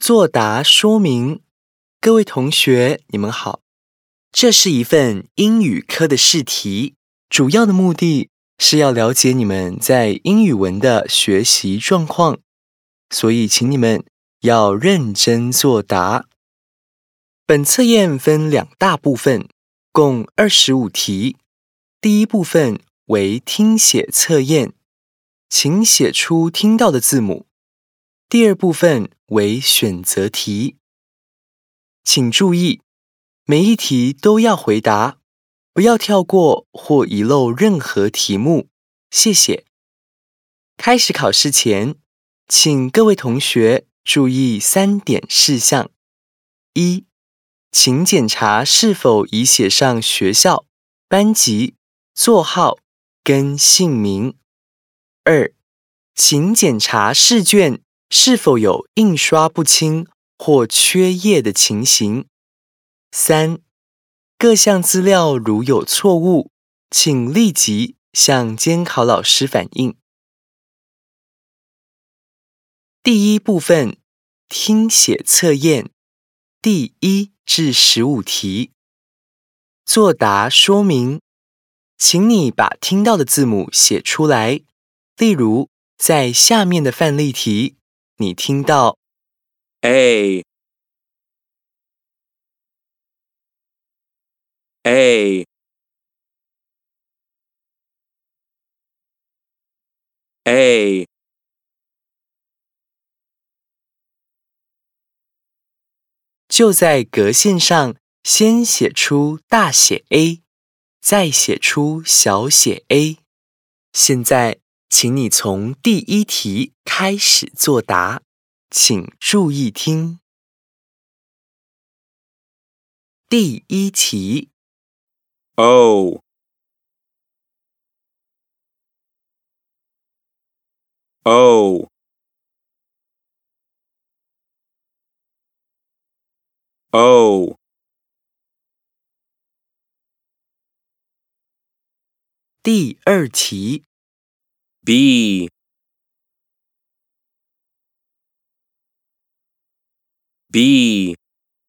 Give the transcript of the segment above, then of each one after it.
作答说明。各位同学，你们好。这是一份英语科的试题，主要的目的是要了解你们在英语文的学习状况，所以请你们要认真作答。本测验分2大部分，共25题。第一部分为听写测验，请写出听到的字母。第二部分为选择题，请注意，每一题都要回答，不要跳过或遗漏任何题目，谢谢。开始考试前，请各位同学注意3点事项：一，请检查是否已写上学校、班级、座号跟姓名。2，请检查试卷是否有印刷不清或缺页的情形。3，各项资料如有错误，请立即向监考老师反映。第一部分，听写测验，第1至15题。作答说明，请你把听到的字母写出来。例如，在下面的范例题，你听到 A A A 就在格线上先写出大写 A， 再写出小写 a。 现在，请你从第1题开始作答，请注意听。第1题 O O O 第2题 B B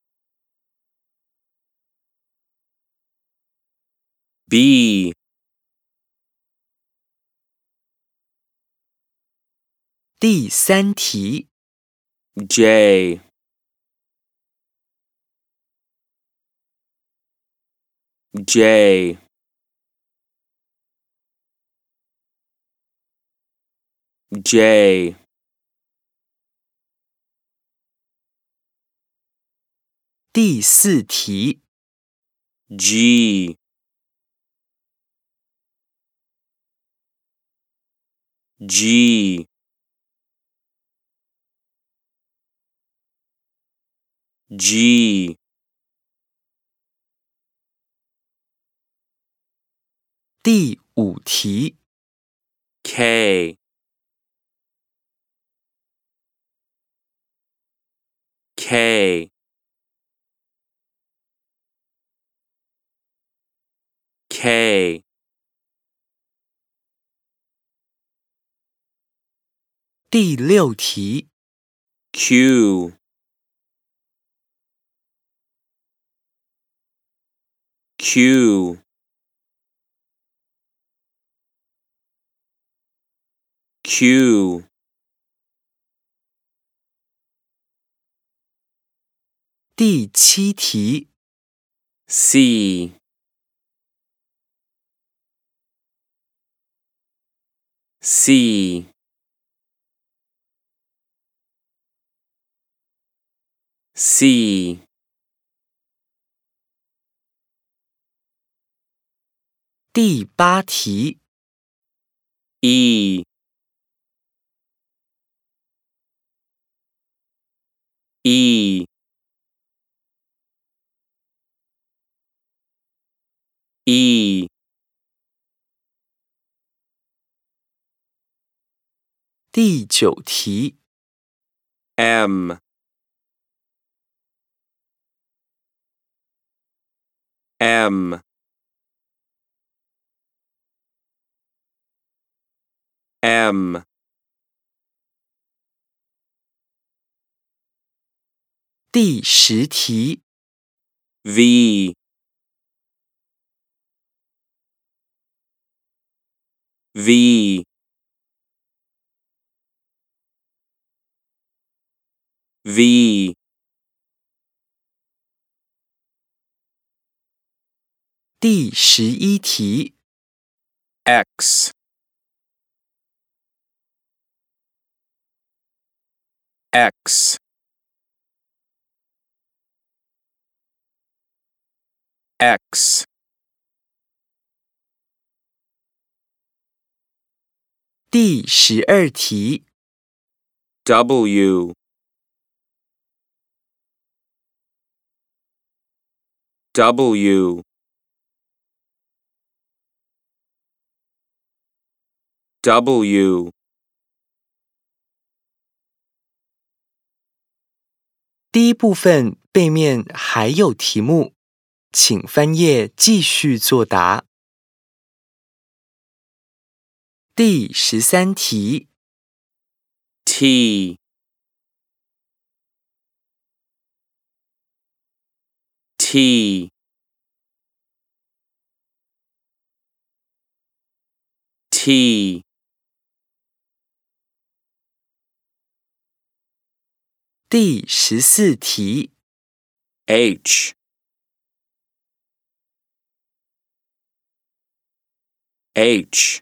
B 第3题 J J J 第4题 G G G 第5题 K K K 第6题 Q Q Q 第7题 C C C 第8题 E E E 第9题 M M M 第10题， V V V 第11题， X X X 第12题， W W W 第一部分背面还有题目，请翻页继续作答。第13题， T T T 第14题， H H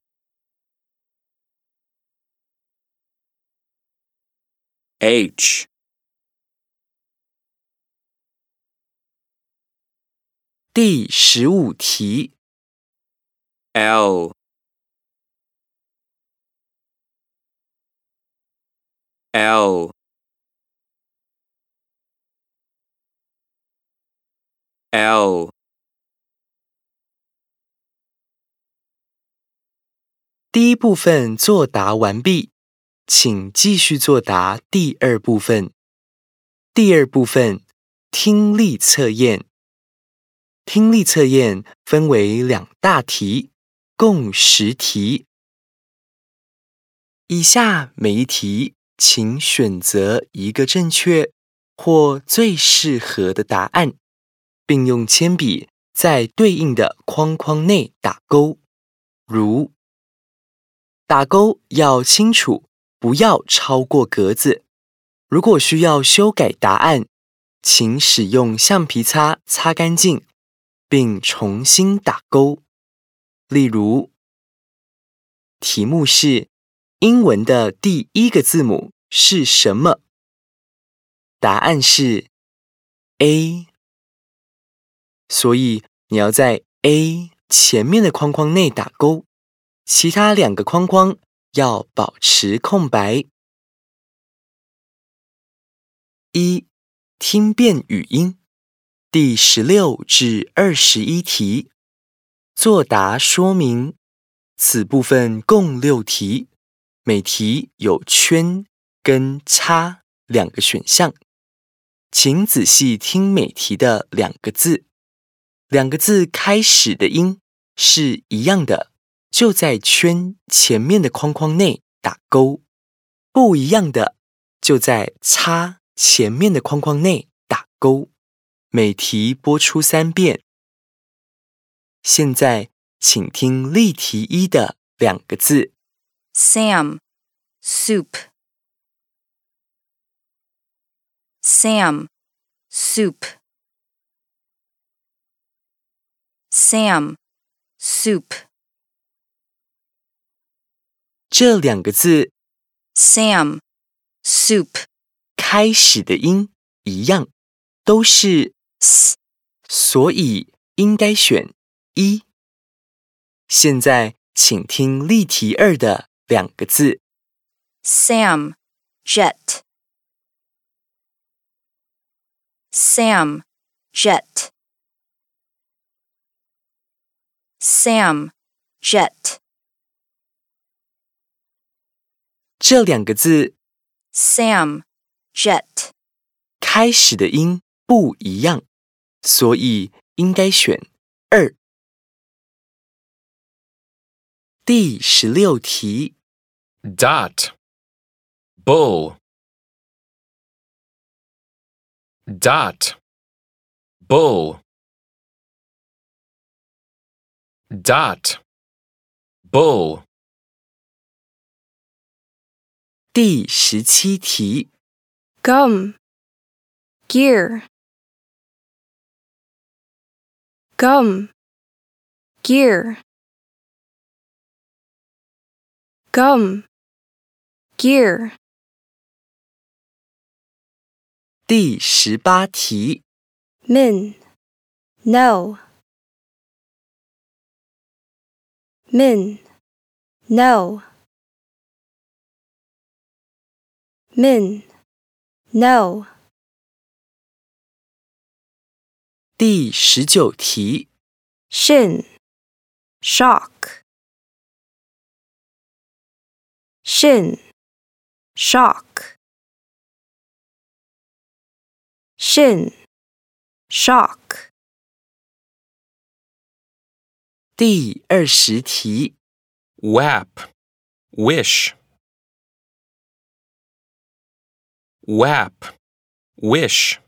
H 第15题， L L L 第一部分作答完毕，请继续作答第2部分。第2部分听力测验。听力测验分为2大题，共10题。以下每一题，请选择一个正确或最适合的答案，并用铅笔在对应的框框内打勾，如打勾要清楚，不要超过格子。如果需要修改答案，请使用橡皮擦擦干净，并重新打勾。例如，题目是英文的第1个字母是什么？答案是 A， 所以你要在 A 前面的框框内打勾，其他2个框框要保持空白。1. 听辨语音，第16至21题，作答说明。此部分共6题，每题有圈跟叉2个选项，请仔细听每题的2个字，2个字开始的音是一样的，就在圈前面的框框内打勾；不一样的，就在叉前面的框框内打勾。每题播出3遍。现在，请听例题1的2个字 Sam, soup. Sam, soup. Sam, soup. 这2个字 Sam, soup. 开始的音一样，都是 S, 所以应该选1。现在，请听例题2的2个字 Sam, jet. Sam, jet. Sam, jet. 这2个字 Sam, jet. 开始的音不一样，所以应该选2。第16题， Dot. Bull. dot, bull, dot, bull. 第17题 gum, gear, gum, gear, gum, gear. 第18题 min, no, min, no, min, no. 第19题 shin, shock, shin, shock, shin, shock. 第20题 wap, wish, wap, wish,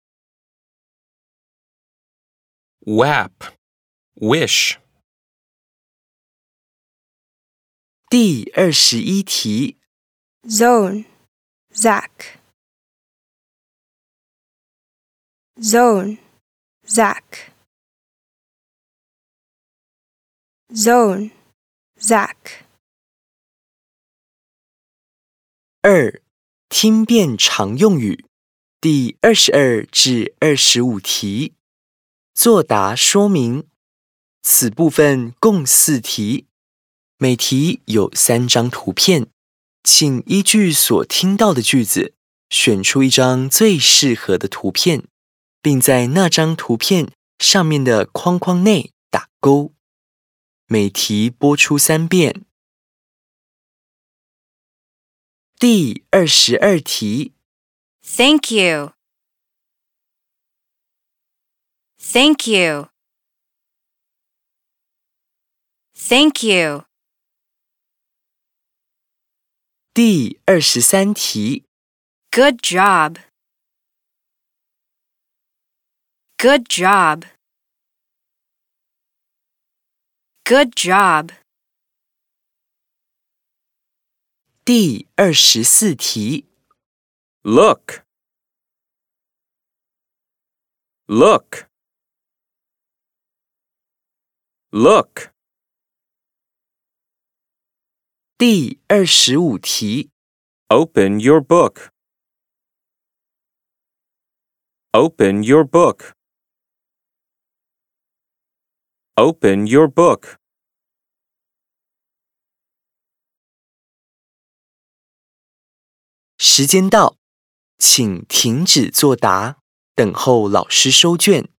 wap, wish. 第21题 zone, Zach, zone, Zach, zone, Zach. 2. 听辨常用语第22至25题作答说明。此部分共4题，每题有3张图片，请依据所听到的句子，选出一张最适合的图片，并在那张图片上面的框框内打勾。每题播出3遍。第22题 Thank you. Thank you. Thank you. 第23题 Good job. Good job. Good job. 第24题 Look. Look. Look. 第25题 Open your book. Open your book. Open your book. 时间到，请停止作答，等候老师收卷。